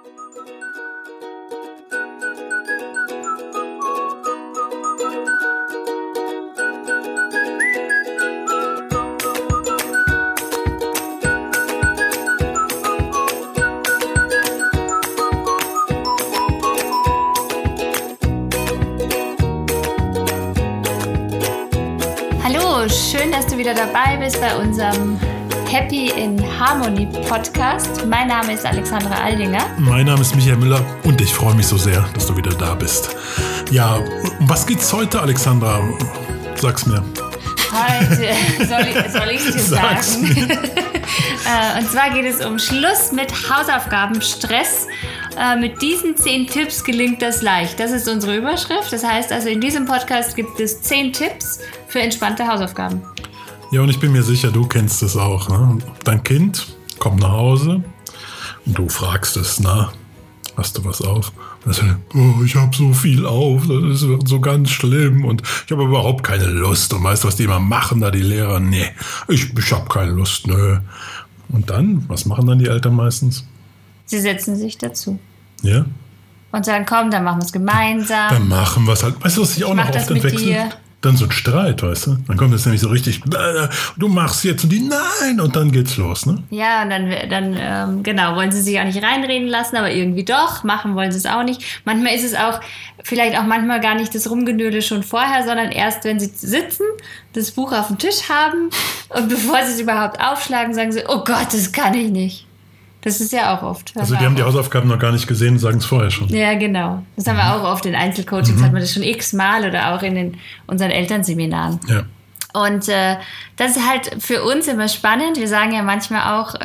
Schön, dass du wieder dabei bist bei unserem Happy in Harmony Podcast. Mein Name ist Alexandra Aldinger. Mein Name ist Michael Müller und ich freue mich so sehr, dass du wieder da bist. Ja, um was geht's heute, Alexandra? Sag's mir. Heute soll ich dir sagen. Und zwar geht es um Schluss mit Hausaufgabenstress. Mit diesen 10 Tipps gelingt das leicht. Das ist unsere Überschrift. Das heißt also, in diesem Podcast gibt es 10 Tipps für entspannte Hausaufgaben. Ja, und ich bin mir sicher, du kennst es auch. Ne? Dein Kind kommt nach Hause und du fragst es, hast du was auf? Und sagt, ich habe so viel auf, das ist so ganz schlimm und ich habe überhaupt keine Lust. Und weißt du, was die immer machen da, die Lehrer? Nee, ich habe keine Lust, nö. Und dann, was machen dann die Eltern meistens? Sie setzen sich dazu. Ja? Und sagen, komm, dann machen wir es gemeinsam. Dann machen wir es halt. Weißt du, was ich auch noch oft entwechsel? Dann so ein Streit, weißt du? Dann kommt es nämlich so richtig, du machst jetzt und die, nein, und dann geht's los, ne? Ja, und dann wollen sie sich auch nicht reinreden lassen, aber irgendwie doch, machen wollen sie es auch nicht. Manchmal ist es auch, vielleicht auch manchmal gar nicht das Rumgenöle schon vorher, sondern erst, wenn sie sitzen, das Buch auf dem Tisch haben und bevor sie es überhaupt aufschlagen, sagen sie, oh Gott, das kann ich nicht. Das ist ja auch oft. Also die haben die Hausaufgaben noch gar nicht gesehen und sagen es vorher schon. Ja, genau. Das haben wir auch oft in Einzelcoachings, hat man das schon x-mal oder auch in unseren Elternseminaren. Ja. Und das ist halt für uns immer spannend. Wir sagen ja manchmal auch,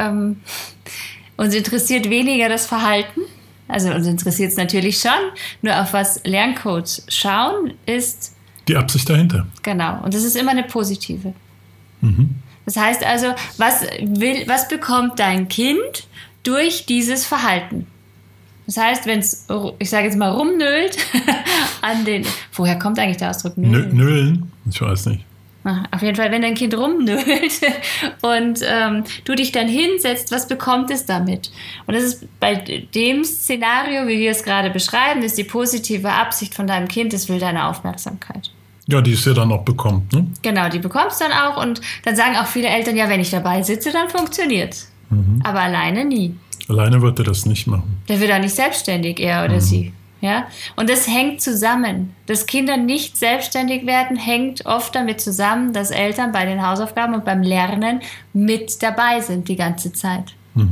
uns interessiert weniger das Verhalten. Also uns interessiert es natürlich schon. Nur auf was Lerncoaches schauen, ist die Absicht dahinter. Genau. Und das ist immer eine positive. Das heißt also, was bekommt dein Kind durch dieses Verhalten? Das heißt, wenn es, ich sage jetzt mal, rumnölt woher kommt eigentlich der Ausdruck nölen? Nölen? Ich weiß nicht. Auf jeden Fall, wenn dein Kind rumnölt und du dich dann hinsetzt, was bekommt es damit? Und das ist bei dem Szenario, wie wir es gerade beschreiben, ist die positive Absicht von deinem Kind, es will deine Aufmerksamkeit. Ja, die es ja dann auch bekommt, ne? Genau, die bekommst dann auch und dann sagen auch viele Eltern, ja, wenn ich dabei sitze, dann funktioniert's. Aber alleine nie. Alleine wird er das nicht machen. Der wird auch nicht selbstständig, er oder sie. Ja? Und das hängt zusammen. Dass Kinder nicht selbstständig werden, hängt oft damit zusammen, dass Eltern bei den Hausaufgaben und beim Lernen mit dabei sind die ganze Zeit.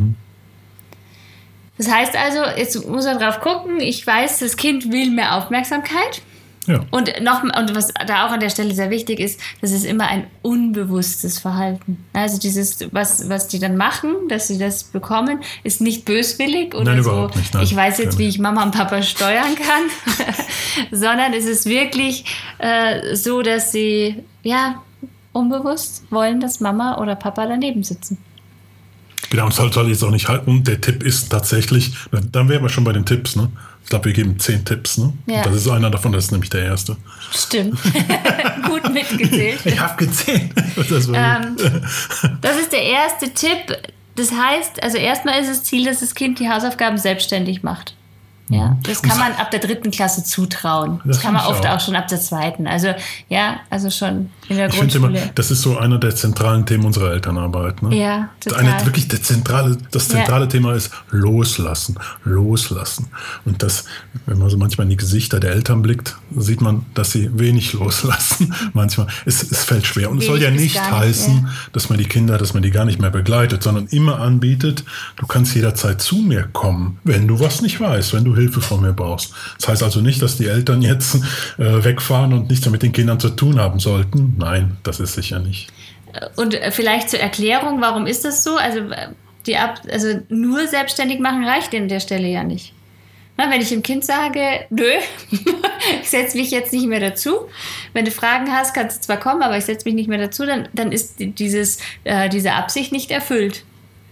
Das heißt also, jetzt muss man drauf gucken, ich weiß, das Kind will mehr Aufmerksamkeit. Ja. Und was da auch an der Stelle sehr wichtig ist, das ist immer ein unbewusstes Verhalten. Also dieses, was die dann machen, dass sie das bekommen, ist nicht böswillig oder nein, so. Überhaupt nicht, nein. Ich weiß jetzt, wie ich Mama und Papa steuern kann, sondern es ist wirklich so, dass sie unbewusst wollen, dass Mama oder Papa daneben sitzen. Genau, und das soll jetzt auch nicht halten. Und der Tipp ist tatsächlich, dann wären wir schon bei den Tipps, ne? Ich glaube, wir geben 10 Tipps, ne? Ja. Und das ist einer davon, das ist nämlich der erste. Stimmt. Gut mitgezählt. Ich habe gezählt. Das ist der erste Tipp. Das heißt, also erstmal ist das Ziel, dass das Kind die Hausaufgaben selbstständig macht. Ja, das kann man ab der 3. Klasse zutrauen. Das kann man oft auch schon ab der 2. Also schon in der Grundschule. Ich finde immer, das ist so einer der zentralen Themen unserer Elternarbeit. Ne? Ja, total. Das zentrale Thema ist Loslassen. Und das, wenn man so manchmal in die Gesichter der Eltern blickt, sieht man, dass sie wenig loslassen. Manchmal. Es fällt schwer. Und es soll ja nicht heißen, dass man die gar nicht mehr begleitet, sondern immer anbietet, du kannst jederzeit zu mir kommen, wenn du was nicht weißt, wenn du Hilfe von mir brauchst. Das heißt also nicht, dass die Eltern jetzt wegfahren und nichts mehr mit den Kindern zu tun haben sollten. Nein, das ist sicher nicht. Und vielleicht zur Erklärung, warum ist das so? Also nur selbstständig machen reicht an der Stelle ja nicht. Na, wenn ich dem Kind sage, nö, ich setze mich jetzt nicht mehr dazu. Wenn du Fragen hast, kannst du zwar kommen, aber ich setze mich nicht mehr dazu, dann ist diese Absicht nicht erfüllt.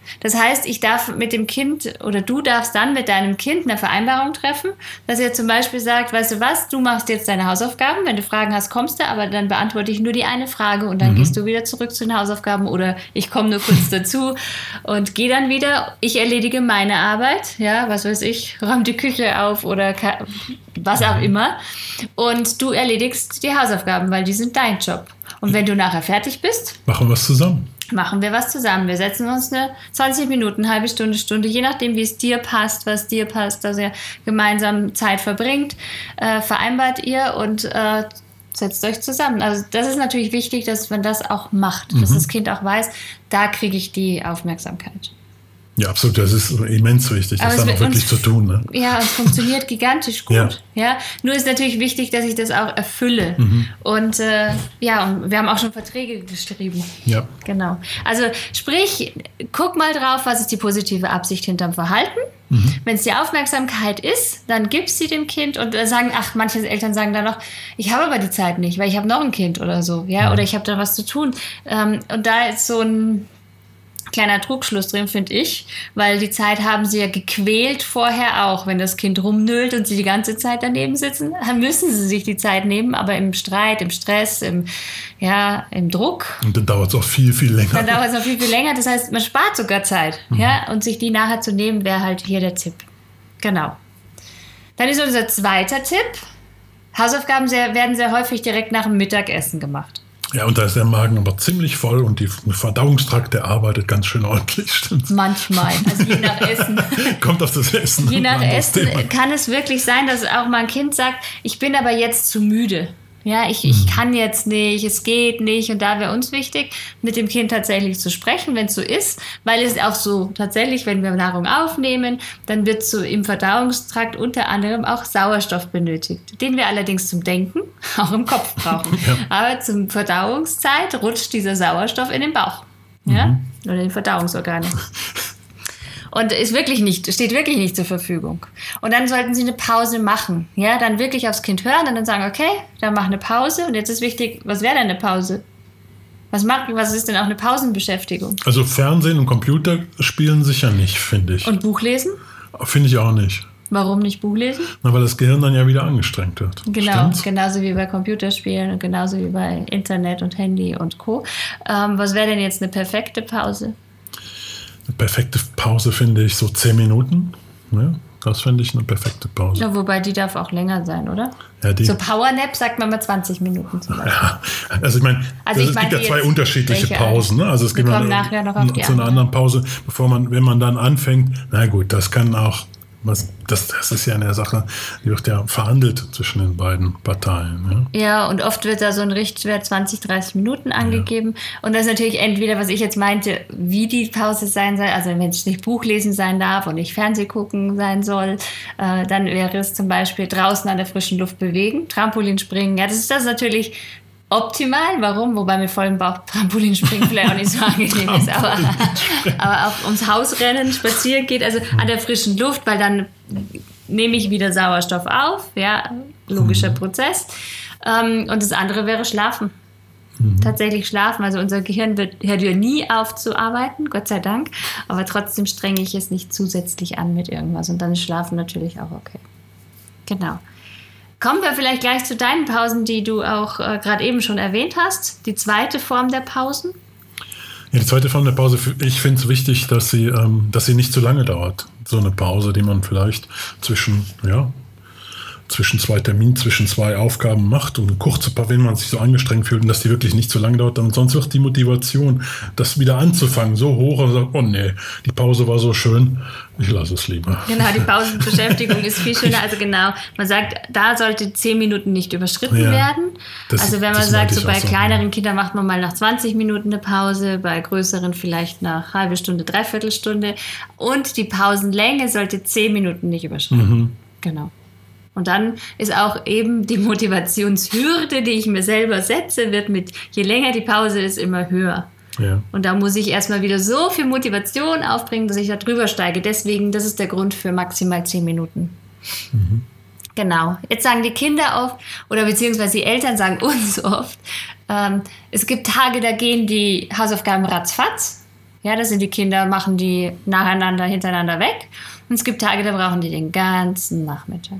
Das heißt, ich darf mit dem Kind oder du darfst dann mit deinem Kind eine Vereinbarung treffen, dass ihr zum Beispiel sagt, weißt du was, du machst jetzt deine Hausaufgaben, wenn du Fragen hast, kommst du, aber dann beantworte ich nur die eine Frage und dann gehst du wieder zurück zu den Hausaufgaben oder ich komme nur kurz dazu und gehe dann wieder. Ich erledige meine Arbeit, ja, was weiß ich, räume die Küche auf oder was auch immer und du erledigst die Hausaufgaben, weil die sind dein Job. Und wenn du nachher fertig bist, machen wir was zusammen. Machen wir was zusammen. Wir setzen uns 20 Minuten, halbe Stunde, je nachdem, wie es dir passt, was dir passt, dass ihr gemeinsam Zeit verbringt, vereinbart ihr und setzt euch zusammen. Also das ist natürlich wichtig, dass man das auch macht, dass das Kind auch weiß, da kriege ich die Aufmerksamkeit. Ja, absolut. Das ist immens wichtig, das dann auch wirklich zu tun. Ne? Ja, es funktioniert gigantisch gut. Ja. Nur ist natürlich wichtig, dass ich das auch erfülle. Und und wir haben auch schon Verträge geschrieben. Ja. Genau. Also sprich, guck mal drauf, was ist die positive Absicht hinterm Verhalten. Wenn es die Aufmerksamkeit ist, dann gibst sie dem Kind und manche Eltern sagen dann noch, ich habe aber die Zeit nicht, weil ich habe noch ein Kind oder so, ja, oder ich habe da was zu tun. Und da ist so ein kleiner Trugschluss drin, finde ich, weil die Zeit haben sie ja gequält vorher auch. Wenn das Kind rumnölt und sie die ganze Zeit daneben sitzen, dann müssen sie sich die Zeit nehmen, aber im Streit, im Stress, im Druck. Und dann dauert es auch viel, viel länger. Dann dauert es noch viel, viel länger. Das heißt, man spart sogar Zeit. Ja? Und sich die nachher zu nehmen, wäre halt hier der Tipp. Genau. Dann ist unser zweiter Tipp. Hausaufgaben werden sehr häufig direkt nach dem Mittagessen gemacht. Ja, und da ist der Magen aber ziemlich voll und der Verdauungstrakt, der arbeitet ganz schön ordentlich, stimmt's? Manchmal, also je nach Essen. Kommt auf das Essen. Je nach Essen kann es wirklich sein, dass auch mal ein Kind sagt, ich bin aber jetzt zu müde. Ja, ich kann jetzt nicht, es geht nicht. Und da wäre uns wichtig, mit dem Kind tatsächlich zu sprechen, wenn es so ist. Weil es auch so tatsächlich, wenn wir Nahrung aufnehmen, dann wird so im Verdauungstrakt unter anderem auch Sauerstoff benötigt. Den wir allerdings zum Denken auch im Kopf brauchen. Ja. Aber zum Verdauungszeit rutscht dieser Sauerstoff in den Bauch. Ja? Oder in den Verdauungsorganen. Und steht wirklich nicht zur Verfügung. Und dann sollten Sie eine Pause machen. Ja, dann wirklich aufs Kind hören und dann sagen, okay, dann mach eine Pause. Und jetzt ist wichtig, was wäre denn eine Pause? Was ist denn auch eine Pausenbeschäftigung? Also Fernsehen und Computer spielen sicher nicht, finde ich. Und Buch lesen? Finde ich auch nicht. Warum nicht Buch lesen? Na, weil das Gehirn dann ja wieder angestrengt wird. Genau, Stimmt's? Genauso wie bei Computerspielen und genauso wie bei Internet und Handy und Co. Was wäre denn jetzt eine perfekte Pause? Eine perfekte Pause finde ich so 10 Minuten. Ja, das finde ich eine perfekte Pause. Ja, wobei die darf auch länger sein, oder? Ja, so Powernap sagt man mal 20 Minuten zum Beispiel. Ja, also es gibt ja zwei unterschiedliche Pausen. Ne? Also es gibt nachher noch auf zu einer anderen Pause, wenn man dann anfängt. Na gut, das kann auch. Das ist ja eine Sache, die wird ja verhandelt zwischen den beiden Parteien. Ja, und oft wird da so ein Richtwert 20, 30 Minuten angegeben. Ja. Und das ist natürlich entweder, was ich jetzt meinte, wie die Pause sein soll. Also wenn es nicht Buch lesen sein darf und nicht Fernseh gucken sein soll, dann wäre es zum Beispiel draußen an der frischen Luft bewegen, Trampolin springen. Ja, das ist natürlich optimal. Warum? Wobei mit vollem Bauch Trampolinspringen vielleicht auch nicht so angenehm ist. Aber auch ums Haus rennen, spazieren geht, also an der frischen Luft, weil dann nehme ich wieder Sauerstoff auf. Ja, logischer Prozess. Und das andere wäre Schlafen. Tatsächlich schlafen. Also unser Gehirn hört ja nie auf zu arbeiten, Gott sei Dank. Aber trotzdem strenge ich es nicht zusätzlich an mit irgendwas. Und dann ist Schlafen natürlich auch okay. Genau. Kommen wir vielleicht gleich zu deinen Pausen, die du auch gerade eben schon erwähnt hast. Die zweite Form der Pausen? Ja, die zweite Form der Pause, ich finde es wichtig, dass sie nicht zu lange dauert. So eine Pause, die man vielleicht zwischen zwei Terminen, zwischen zwei Aufgaben macht und kurz, wenn man sich so angestrengt fühlt und dass die wirklich nicht zu lange dauert, dann sonst wird die Motivation, das wieder anzufangen, so hoch und sagt, oh nee, die Pause war so schön, ich lasse es lieber. Genau, die Pausenbeschäftigung ist viel schöner, also genau, man sagt, da sollte 10 Minuten nicht überschritten werden. Also wenn man sagt, so bei kleineren Kindern macht man mal nach 20 Minuten eine Pause, bei größeren vielleicht nach halbe Stunde, Dreiviertelstunde und die Pausenlänge sollte 10 Minuten nicht überschritten. Genau. Und dann ist auch eben die Motivationshürde, die ich mir selber setze, je länger die Pause ist, immer höher. Ja. Und da muss ich erstmal wieder so viel Motivation aufbringen, dass ich da drüber steige. Deswegen, das ist der Grund für maximal 10 Minuten. Genau. Jetzt sagen die Kinder oft, oder beziehungsweise die Eltern sagen uns oft, es gibt Tage, da gehen die Hausaufgaben ratzfatz. Ja, das sind die Kinder, machen die nacheinander, hintereinander weg. Und es gibt Tage, da brauchen die den ganzen Nachmittag.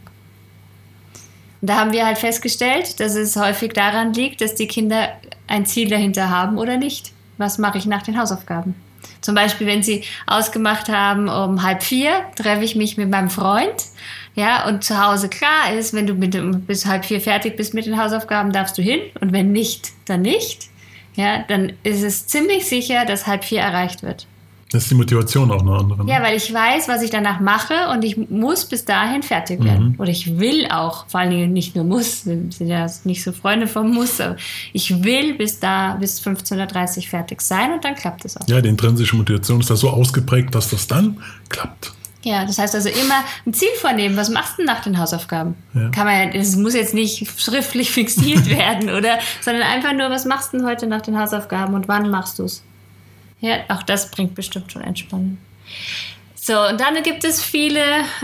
Und da haben wir halt festgestellt, dass es häufig daran liegt, dass die Kinder ein Ziel dahinter haben oder nicht. Was mache ich nach den Hausaufgaben? Zum Beispiel, wenn sie ausgemacht haben, um 3:30 treffe ich mich mit meinem Freund. Ja, und zu Hause klar ist, wenn du bis 3:30 fertig bist mit den Hausaufgaben, darfst du hin. Und wenn nicht, dann nicht. Ja, dann ist es ziemlich sicher, dass 3:30 erreicht wird. Das ist die Motivation auch eine andere. Ne? Ja, weil ich weiß, was ich danach mache und ich muss bis dahin fertig werden. Oder ich will auch, vor allen Dingen nicht nur muss, wir sind ja nicht so Freunde vom Muss, aber ich will bis 15:30 Uhr fertig sein und dann klappt es auch. Ja, die intrinsische Motivation ist da so ausgeprägt, dass das dann klappt. Ja, das heißt also immer ein Ziel vornehmen. Was machst du nach den Hausaufgaben? Ja. Es muss jetzt nicht schriftlich fixiert werden, oder? Sondern einfach nur, was machst du heute nach den Hausaufgaben und wann machst du es? Ja, auch das bringt bestimmt schon Entspannung. So, und dann gibt es viele,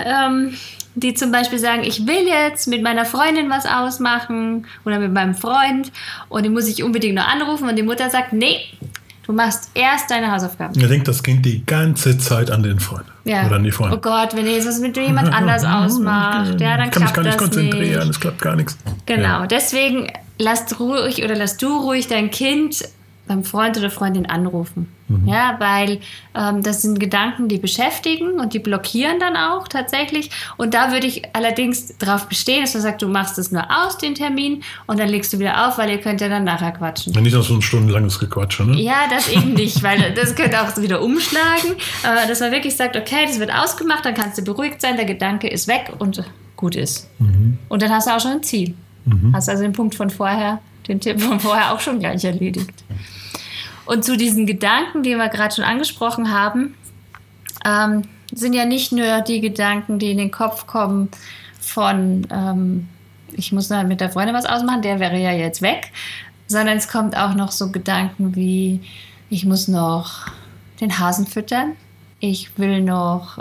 die zum Beispiel sagen, ich will jetzt mit meiner Freundin was ausmachen oder mit meinem Freund und die muss ich unbedingt noch anrufen und die Mutter sagt, nee, du machst erst deine Hausaufgaben. Ihr denkt das Kind die ganze Zeit an den Freund oder an die Freundin. Oh Gott, wenn ihr jetzt was mit jemand anders ausmacht, ja, dann klappt das nicht. Ich kann mich gar nicht konzentrieren, es klappt gar nichts. Genau, deswegen lass du ruhig dein Kind beim Freund oder Freundin anrufen. Ja, weil das sind Gedanken, die beschäftigen und die blockieren dann auch tatsächlich. Und da würde ich allerdings darauf bestehen, dass man sagt, du machst es nur aus, den Termin, und dann legst du wieder auf, weil ihr könnt ja dann nachher quatschen. Ja, nicht noch so ein stundenlanges Gequatsche, ne? Ja, das eben nicht, weil das könnte auch wieder umschlagen. Aber dass man wirklich sagt, okay, das wird ausgemacht, dann kannst du beruhigt sein, der Gedanke ist weg und gut ist. Und dann hast du auch schon ein Ziel. Hast also den Tipp von vorher auch schon gleich erledigt. Und zu diesen Gedanken, die wir gerade schon angesprochen haben, sind ja nicht nur die Gedanken, die in den Kopf kommen von, ich muss noch mit der Freundin was ausmachen, der wäre ja jetzt weg, sondern es kommt auch noch so Gedanken wie, ich muss noch den Hasen füttern, ich will noch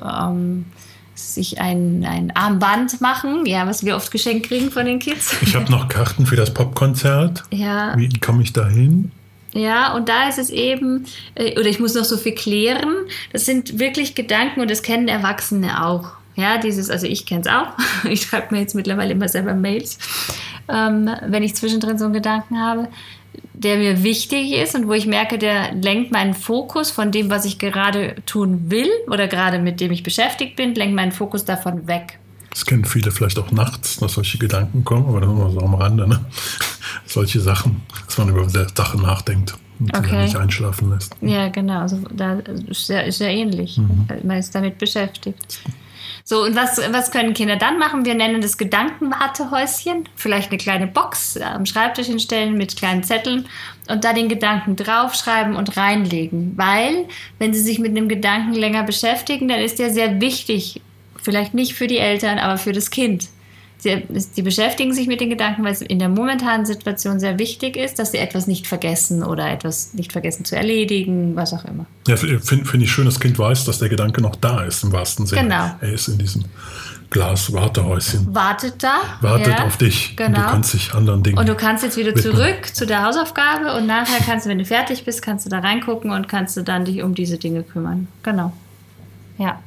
sich ein Armband machen, ja, was wir oft geschenkt kriegen von den Kids. Ich habe noch Karten für das Popkonzert. Ja. Wie komme ich da hin? Ja, und da ist es eben, oder ich muss noch so viel klären. Das sind wirklich Gedanken und das kennen Erwachsene auch. Ja, also ich kenne es auch. Ich schreibe mir jetzt mittlerweile immer selber Mails, wenn ich zwischendrin so einen Gedanken habe, der mir wichtig ist und wo ich merke, der lenkt meinen Fokus von dem, was ich gerade tun will oder gerade mit dem ich beschäftigt bin, lenkt meinen Fokus davon weg. Das kennen viele vielleicht auch nachts, dass solche Gedanken kommen, aber das ist immer so am Rande, ne? Solche Sachen, dass man über der Sache nachdenkt und sie dann nicht einschlafen lässt. Ja, genau. Also, da ist ja ähnlich. Man ist damit beschäftigt. So, und was können Kinder dann machen? Wir nennen das Gedankenwartehäuschen. Vielleicht eine kleine Box am Schreibtisch hinstellen mit kleinen Zetteln und da den Gedanken draufschreiben und reinlegen. Weil, wenn sie sich mit einem Gedanken länger beschäftigen, dann ist der sehr wichtig. Vielleicht nicht für die Eltern, aber für das Kind. Sie beschäftigen sich mit den Gedanken, weil es in der momentanen Situation sehr wichtig ist, dass sie etwas nicht vergessen oder etwas nicht vergessen zu erledigen, was auch immer. Ja, finde ich schön, das Kind weiß, dass der Gedanke noch da ist, im wahrsten Sinne. Genau. Er ist in diesem Glas-Wartehäuschen. Wartet da. Wartet auf dich. Genau. Und du kannst dich anderen Dingen Und du kannst jetzt wieder zurück zu der Hausaufgabe und nachher kannst du, wenn du fertig bist, kannst du da reingucken und kannst du dann dich um diese Dinge kümmern. Genau. Ja.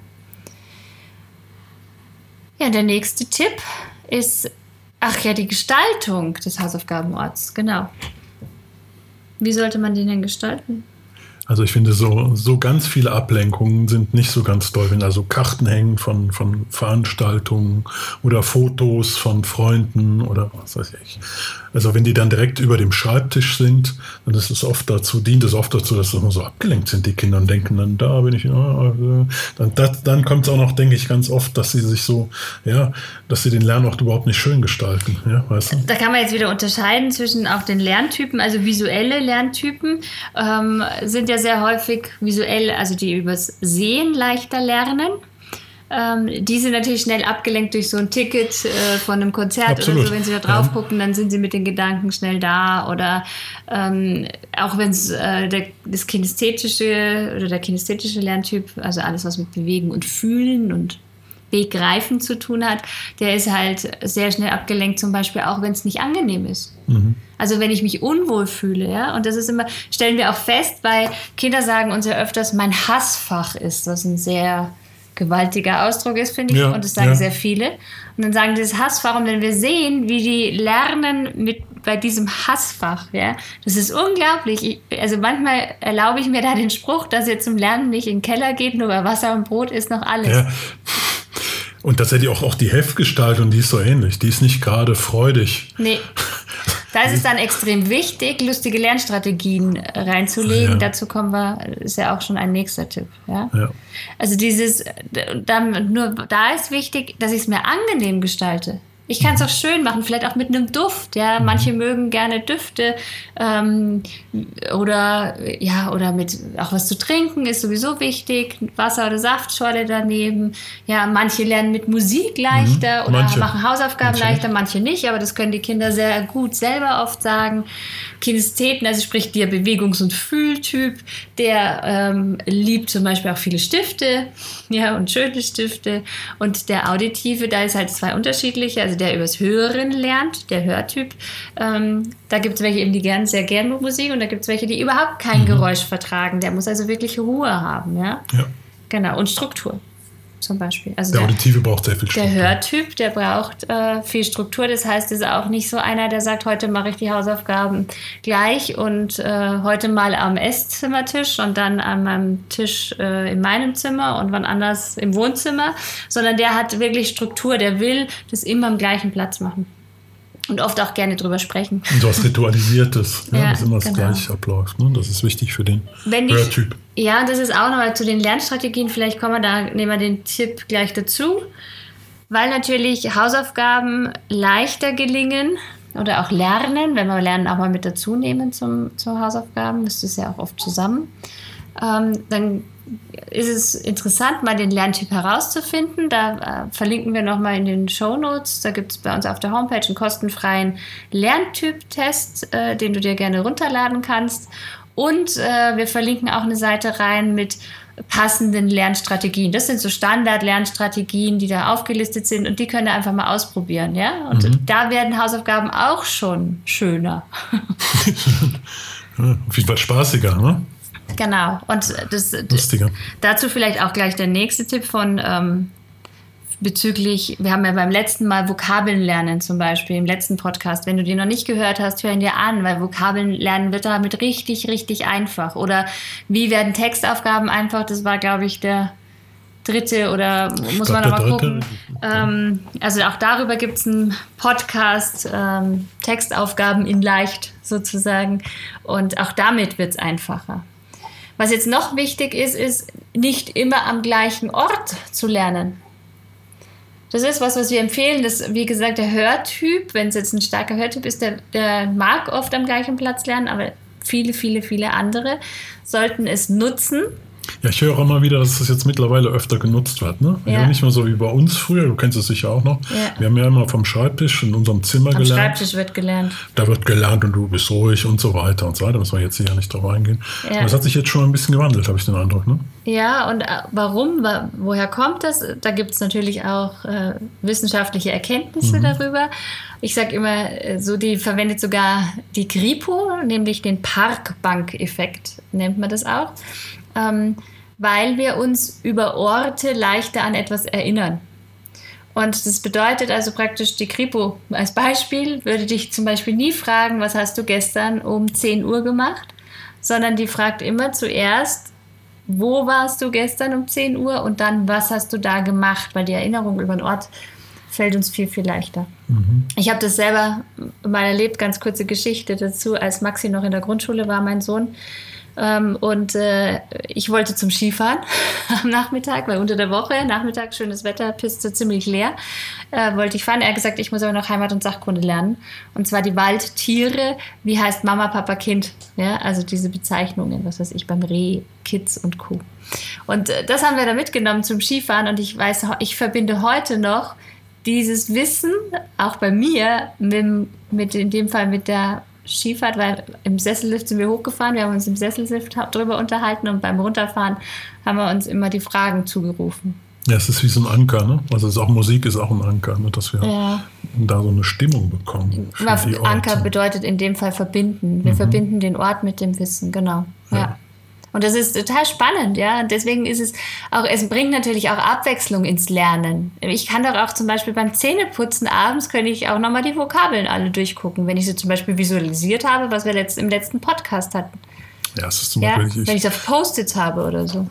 Ja, der nächste Tipp ist, die Gestaltung des Hausaufgabenorts, genau. Wie sollte man den denn gestalten? Also ich finde, so ganz viele Ablenkungen sind nicht so ganz toll. Wenn also Karten hängen von Veranstaltungen oder Fotos von Freunden oder was weiß ich. Also wenn die dann direkt über dem Schreibtisch sind, dann dient es oft dazu, dass sie immer so abgelenkt sind, die Kinder, und denken dann, da bin ich. Dann kommt es auch noch, denke ich, ganz oft, dass sie sich dass sie den Lernort überhaupt nicht schön gestalten. Ja, weißt du? Da kann man jetzt wieder unterscheiden zwischen auch den Lerntypen, also visuelle Lerntypen sind ja sehr häufig visuell, also die übers Sehen leichter lernen. Die sind natürlich schnell abgelenkt durch so ein Ticket von einem Konzert. Absolut. Oder so. Wenn sie da drauf gucken, dann sind sie mit den Gedanken schnell da. Oder auch wenn es das kinesthetische oder der kinesthetische Lerntyp, also alles, was mit Bewegen und Fühlen und Begreifen zu tun hat, der ist halt sehr schnell abgelenkt, zum Beispiel auch, wenn es nicht angenehm ist. Mhm. Also wenn ich mich unwohl fühle, ja, und das ist immer, stellen wir auch fest, weil Kinder sagen uns ja öfters, mein Hassfach ist, was ein sehr gewaltiger Ausdruck ist, finde ich, ja, und das sagen sehr viele. Und dann sagen die das Hassfach, und wenn wir sehen, wie die lernen bei diesem Hassfach, ja, das ist unglaublich. Also manchmal erlaube ich mir da den Spruch, dass ihr zum Lernen nicht in den Keller geht, nur bei Wasser und Brot ist noch alles. Ja. Und tatsächlich auch die Heftgestaltung, die ist so ähnlich. Die ist nicht gerade freudig. Nee. Da ist es dann extrem wichtig, lustige Lernstrategien reinzulegen. Ja. Dazu kommen wir, ist ja auch schon ein nächster Tipp. Ja? Ja. Also da ist wichtig, dass ich es mir angenehm gestalte. Ich kann es auch schön machen, vielleicht auch mit einem Duft. Ja? Manche mögen gerne Düfte oder mit auch was zu trinken ist sowieso wichtig. Wasser oder Saftschorle daneben. Ja, manche lernen mit Musik leichter oder machen Hausaufgaben leichter, manche nicht. Aber das können die Kinder sehr gut selber oft sagen. Kinestheten, also sprich der Bewegungs- und Fühltyp, der liebt zum Beispiel auch viele Stifte, ja, und schöne Stifte. Und der Auditive, da ist halt zwei unterschiedliche, also der übers Hören lernt, der Hörtyp. Da gibt es welche eben, die sehr gern Musik, und da gibt es welche, die überhaupt kein Geräusch vertragen. Der muss also wirklich Ruhe haben, ja. Genau, und Struktur. Zum Beispiel. Also der Auditive braucht sehr viel Struktur. Der Hörtyp, der braucht viel Struktur. Das heißt, ist auch nicht so einer, der sagt, heute mache ich die Hausaufgaben gleich und heute mal am Esszimmertisch und dann an meinem Tisch in meinem Zimmer und wann anders im Wohnzimmer, sondern der hat wirklich Struktur. Der will das immer am gleichen Platz machen. Und oft auch gerne drüber sprechen. Und du hast Ritualisiertes, dass immer das Gleiche abläuft. Ne? Das ist wichtig für den Hörtyp. Ja, das ist auch nochmal zu den Lernstrategien. Vielleicht nehmen wir den Tipp gleich dazu. Weil natürlich Hausaufgaben leichter gelingen oder auch lernen, wenn wir Lernen auch mal mit dazu nehmen zu Hausaufgaben, das ist ja auch oft zusammen, dann ist es interessant, mal den Lerntyp herauszufinden. Da verlinken wir nochmal in den Shownotes. Da gibt es bei uns auf der Homepage einen kostenfreien Lerntyp-Test, den du dir gerne runterladen kannst. Und wir verlinken auch eine Seite rein mit passenden Lernstrategien. Das sind so Standard-Lernstrategien, die da aufgelistet sind, und die könnt ihr einfach mal ausprobieren. Ja? Und da werden Hausaufgaben auch schon schöner. Auf jeden Fall spaßiger, ne? Genau. Und dazu vielleicht auch gleich der nächste Tipp von bezüglich, wir haben ja beim letzten Mal Vokabeln lernen zum Beispiel, im letzten Podcast. Wenn du den noch nicht gehört hast, hör ihn dir an, weil Vokabeln lernen wird damit richtig, richtig einfach. Oder wie werden Textaufgaben einfach? Das war, glaube ich, der dritte, oder muss man noch mal gucken. Also auch darüber gibt es einen Podcast, Textaufgaben in leicht sozusagen. Und auch damit wird es einfacher. Was jetzt noch wichtig ist nicht immer am gleichen Ort zu lernen. Das ist was wir empfehlen. Das, wie gesagt, der Hörtyp, wenn es jetzt ein starker Hörtyp ist, der mag oft am gleichen Platz lernen, aber viele, viele, viele andere sollten es nutzen. Ja, ich höre auch immer wieder, dass das jetzt mittlerweile öfter genutzt wird. Ne? Ja. Nicht mehr so wie bei uns früher, du kennst es sicher auch noch. Ja. Wir haben ja immer vom Schreibtisch in unserem Zimmer gelernt. Am Schreibtisch wird gelernt. Da wird gelernt und du bist ruhig und so weiter und so weiter. Da müssen wir jetzt sicher nicht drauf eingehen. Ja. Aber das hat sich jetzt schon ein bisschen gewandelt, habe ich den Eindruck. Ne? Ja, und warum? Woher kommt das? Da gibt es natürlich auch wissenschaftliche Erkenntnisse darüber. Ich sage immer, die verwendet sogar die Kripo, nämlich den Parkbank-Effekt, nennt man das auch. Weil wir uns über Orte leichter an etwas erinnern. Und das bedeutet also praktisch, die Kripo als Beispiel würde dich zum Beispiel nie fragen, was hast du gestern um 10 Uhr gemacht, sondern die fragt immer zuerst, wo warst du gestern um 10 Uhr und dann, was hast du da gemacht, weil die Erinnerung über den Ort fällt uns viel, viel leichter. Ich habe das selber mal erlebt, ganz kurze Geschichte dazu, als Maxi noch in der Grundschule war, mein Sohn. Und ich wollte zum Skifahren am Nachmittag, weil unter der Woche, Nachmittag, schönes Wetter, Piste ziemlich leer, wollte ich fahren. Er hat gesagt, ich muss aber noch Heimat- und Sachkunde lernen. Und zwar die Waldtiere, wie heißt Mama, Papa, Kind. Ja, also diese Bezeichnungen, was weiß ich, beim Reh, Kitz und Kuh. Und das haben wir da mitgenommen zum Skifahren, und ich weiß, ich verbinde heute noch dieses Wissen, auch bei mir, in dem Fall mit der Skifahrt, weil im Sessellift sind wir hochgefahren, wir haben uns im Sessellift drüber unterhalten, und beim Runterfahren haben wir uns immer die Fragen zugerufen. Ja, es ist wie so ein Anker, ne? Also es ist auch, Musik ist auch ein Anker, ne? Dass wir da so eine Stimmung bekommen. Anker bedeutet in dem Fall verbinden. Wir verbinden den Ort mit dem Wissen, genau. Ja. Und das ist total spannend, ja. Und deswegen ist es auch, es bringt natürlich auch Abwechslung ins Lernen. Ich kann doch auch zum Beispiel beim Zähneputzen abends, kann ich auch nochmal die Vokabeln alle durchgucken, wenn ich sie zum Beispiel visualisiert habe, was wir im letzten Podcast hatten. Ja, es ist zum Beispiel wenn ich auf Post-its habe oder so.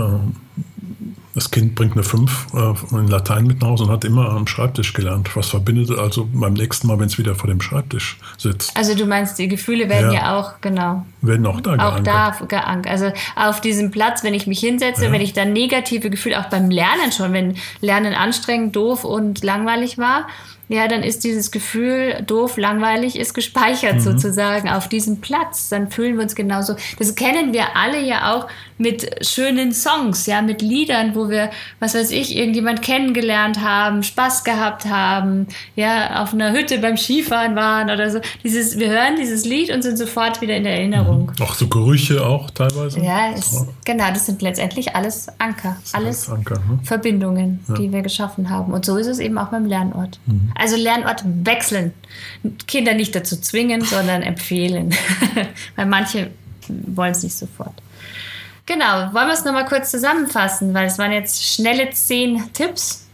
Das Kind bringt eine 5 in Latein mit nach Hause und hat immer am Schreibtisch gelernt. Was verbindet also beim nächsten Mal, wenn es wieder vor dem Schreibtisch sitzt? Also du meinst, die Gefühle werden ja auch, genau. Werden auch da geankert. Auch da geankert. Also auf diesem Platz, wenn ich mich hinsetze, wenn ich dann negative Gefühle, auch beim Lernen schon, wenn Lernen anstrengend, doof und langweilig war, ja, dann ist dieses Gefühl, doof, langweilig, ist gespeichert sozusagen auf diesem Platz. Dann fühlen wir uns genauso. Das kennen wir alle ja auch mit schönen Songs, ja, mit Liedern, wo wir, was weiß ich, irgendjemand kennengelernt haben, Spaß gehabt haben, ja, auf einer Hütte beim Skifahren waren oder so. Wir hören dieses Lied und sind sofort wieder in der Erinnerung. Auch so Gerüche auch teilweise? Ja, genau, das sind letztendlich alles Anker. Alles Anker, ne? Verbindungen, die wir geschaffen haben. Und so ist es eben auch beim Lernort. Also Lernort wechseln. Kinder nicht dazu zwingen, sondern empfehlen. Weil manche wollen es nicht sofort. Genau, wollen wir es nochmal kurz zusammenfassen, weil es waren jetzt schnelle 10 Tipps.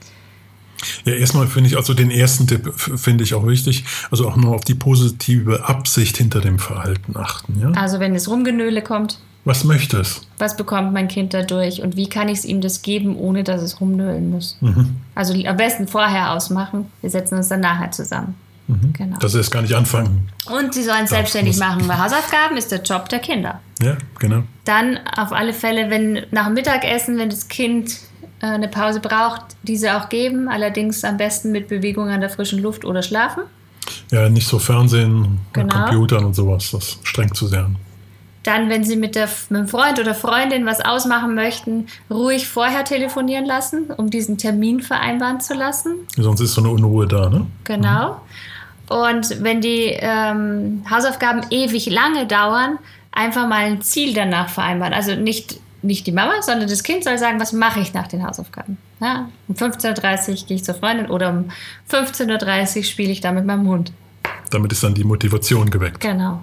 Ja, erstmal finde ich, also den ersten Tipp finde ich auch wichtig, also auch nur auf die positive Absicht hinter dem Verhalten achten. Ja? Also wenn es Rumgenöle kommt. Was möchte es? Was bekommt mein Kind dadurch und wie kann ich es ihm das geben, ohne dass es rumnölen muss? Also am besten vorher ausmachen, wir setzen uns dann nachher zusammen. Genau. Dass sie es gar nicht anfangen. Und sie sollen es selbstständig machen, weil Hausaufgaben ist der Job der Kinder. Ja, genau. Dann auf alle Fälle, wenn nach dem Mittagessen, wenn das Kind eine Pause braucht, diese auch geben, allerdings am besten mit Bewegung an der frischen Luft oder schlafen. Ja, nicht so Fernsehen, Computern und sowas, das strengt zu sehr an. Dann, wenn Sie mit einem Freund oder Freundin was ausmachen möchten, ruhig vorher telefonieren lassen, um diesen Termin vereinbaren zu lassen. Sonst ist so eine Unruhe da, ne? Genau. Und wenn die Hausaufgaben ewig lange dauern, einfach mal ein Ziel danach vereinbaren. Also nicht die Mama, sondern das Kind soll sagen, was mache ich nach den Hausaufgaben. Ja, um 15.30 Uhr gehe ich zur Freundin oder um 15.30 Uhr spiele ich da mit meinem Hund. Damit ist dann die Motivation geweckt. Genau.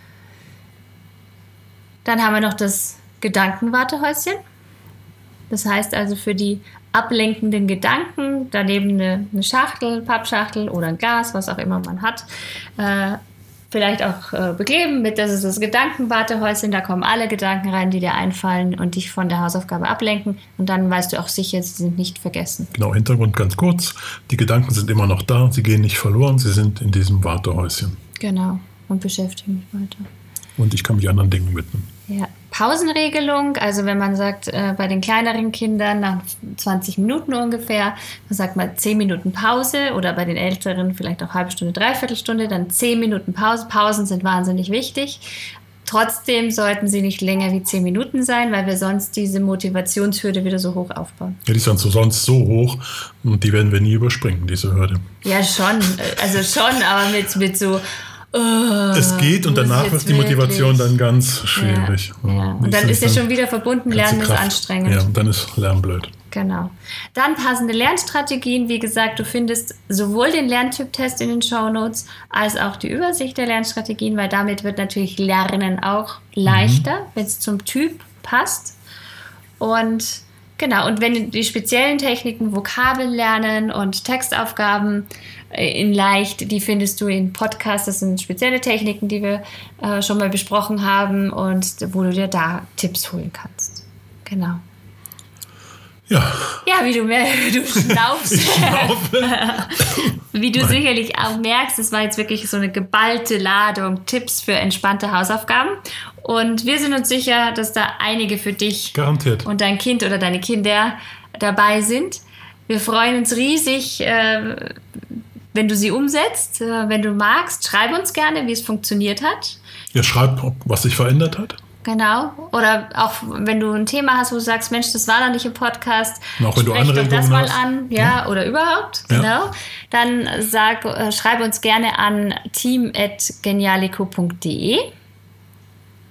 Dann haben wir noch das Gedankenwartehäuschen. Das heißt also für die ablenkenden Gedanken, daneben eine Schachtel, Pappschachtel oder ein Glas, was auch immer man hat, vielleicht auch bekleben mit, das ist das Gedankenwartehäuschen, da kommen alle Gedanken rein, die dir einfallen und dich von der Hausaufgabe ablenken und dann weißt du auch sicher, sie sind nicht vergessen. Genau, Hintergrund ganz kurz, die Gedanken sind immer noch da, sie gehen nicht verloren, sie sind in diesem Wartehäuschen. Genau, und beschäftigen mich weiter. Und ich kann mich anderen Dingen widmen. Ja, Pausenregelung, also wenn man sagt, bei den kleineren Kindern nach 20 Minuten ungefähr, man sagt mal 10 Minuten Pause oder bei den älteren vielleicht auch halbe Stunde, Dreiviertelstunde, dann 10 Minuten Pause. Pausen sind wahnsinnig wichtig. Trotzdem sollten sie nicht länger wie 10 Minuten sein, weil wir sonst diese Motivationshürde wieder so hoch aufbauen. Ja, die ist dann sonst so hoch und die werden wir nie überspringen, diese Hürde. Ja, schon, also schon, aber mit so... es geht und danach wird die Motivation dann ganz schwierig. Ja. Und dann ist ja schon wieder verbunden, Lernen ist anstrengend. Ja, und dann ist Lernen blöd. Genau. Dann passende Lernstrategien. Wie gesagt, du findest sowohl den Lerntyp-Test in den Shownotes als auch die Übersicht der Lernstrategien, weil damit wird natürlich Lernen auch leichter, wenn es zum Typ passt. Und genau, und wenn die speziellen Techniken, Vokabeln lernen und Textaufgaben in leicht, die findest du in Podcasts. Das sind spezielle Techniken, die wir schon mal besprochen haben und wo du dir da Tipps holen kannst. Genau. Ja. Ja, wie du schnaufst. Ich schnaufe. Wie du sicherlich auch merkst, es war jetzt wirklich so eine geballte Ladung Tipps für entspannte Hausaufgaben. Und wir sind uns sicher, dass da einige für dich garantiert und dein Kind oder deine Kinder dabei sind. Wir freuen uns riesig, wenn du sie umsetzt. Wenn du magst, schreib uns gerne, wie es funktioniert hat. Ja, schreib, was sich verändert hat. Genau. Oder auch wenn du ein Thema hast, wo du sagst, Mensch, das war da nicht im Podcast. Und auch wenn du Anregungen das mal hast. an. Ja, oder überhaupt. Ja. Genau. Dann schreib uns gerne an team@genialico.de.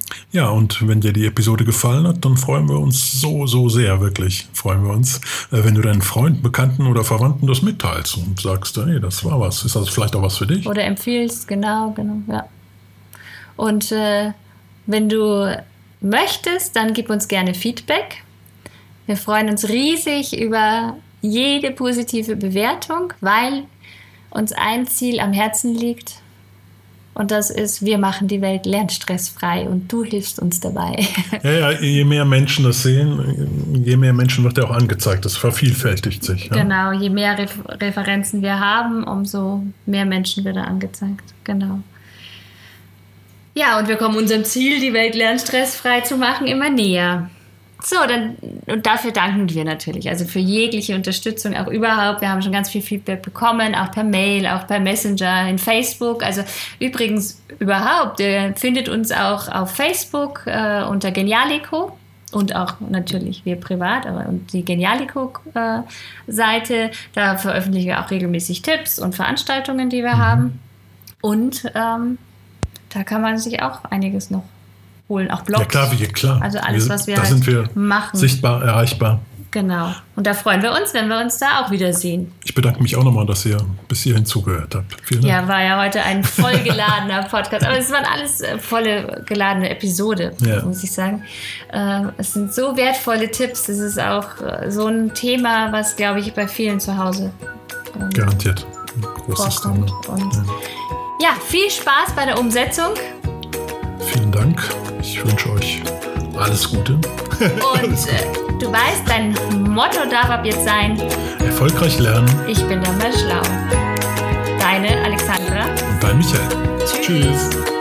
Ja, und wenn dir die Episode gefallen hat, dann freuen wir uns so sehr, wirklich freuen wir uns, wenn du deinen Freunden, Bekannten oder Verwandten das mitteilst und sagst, hey, das war was. Ist das vielleicht auch was für dich? Oder empfiehlst, genau, ja. Und wenn du möchtest, dann gib uns gerne Feedback. Wir freuen uns riesig über jede positive Bewertung, weil uns ein Ziel am Herzen liegt. Und das ist, wir machen die Welt lernstressfrei und du hilfst uns dabei. Ja, je mehr Menschen das sehen, je mehr Menschen wird ja auch angezeigt. Das vervielfältigt sich. Ja? Genau, je mehr Referenzen wir haben, umso mehr Menschen wird er angezeigt. Genau. Ja, und wir kommen unserem Ziel, die Welt lernstressfrei zu machen, immer näher. So, und dafür danken wir natürlich, also für jegliche Unterstützung auch überhaupt. Wir haben schon ganz viel Feedback bekommen, auch per Mail, auch per Messenger, in Facebook. Also übrigens überhaupt, ihr findet uns auch auf Facebook unter Genialico und auch natürlich wir privat, aber und die Genialico-Seite. Da veröffentlichen wir auch regelmäßig Tipps und Veranstaltungen, die wir haben. Und da kann man sich auch einiges noch holen, auch Blogs. Ja klar. Also alles, was wir da halt sind wir machen. Sichtbar, erreichbar. Genau. Und da freuen wir uns, wenn wir uns da auch wiedersehen. Ich bedanke mich auch nochmal, dass ihr bis hierhin zugehört habt. Vielen Dank. Ja, war ja heute ein vollgeladener Podcast. Aber es waren alles volle geladene Episode, muss ich sagen. Es sind so wertvolle Tipps. Es ist auch so ein Thema, was, glaube ich, bei vielen zu Hause garantiert ein großes Thema. Und ja, viel Spaß bei der Umsetzung. Vielen Dank. Ich wünsche euch alles Gute. Und du weißt, dein Motto darf ab jetzt sein: Erfolgreich lernen. Ich bin der Mensch schlau. Deine Alexandra. Und dein Michael. Tschüss.